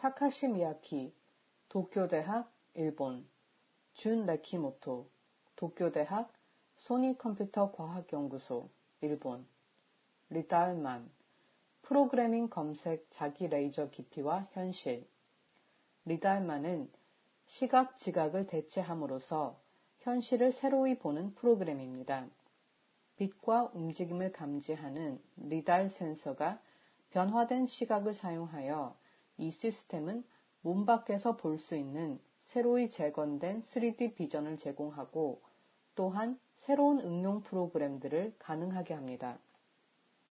타카시 미야키, 도쿄대학, 일본. 준 레키모토, 도쿄대학 소니컴퓨터과학연구소, 일본. 리달만, 프로그래밍 검색 자기 레이저 깊이와 현실. 리달만은 시각, 지각을 대체함으로써 현실을 새로이 보는 프로그램입니다. 빛과 움직임을 감지하는 리달 센서가 변화된 시각을 사용하여 이 시스템은 몸 밖에서 볼 수 있는 새로이 재건된 3D 비전을 제공하고 또한 새로운 응용 프로그램들을 가능하게 합니다.